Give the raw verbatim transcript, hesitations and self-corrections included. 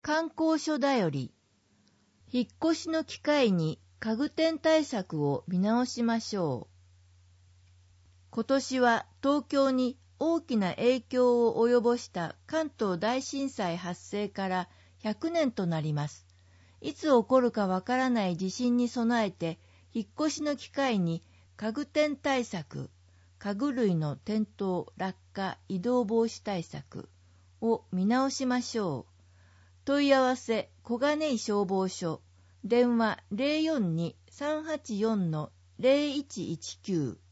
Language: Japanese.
観光所だより、引っ越しの機会に家具店対策を見直しましょう。今年は東京に大きな影響を及ぼした関東大震災発生からひゃくねんとなります。いつ起こるかわからない地震に備えて、引っ越しの機会に家具店対策、家具類の転倒、落下、移動防止対策を見直しましょう。問い合わせ、小金井消防署、電話 ゼロよんに さんはちよん ゼロいちいちきゅう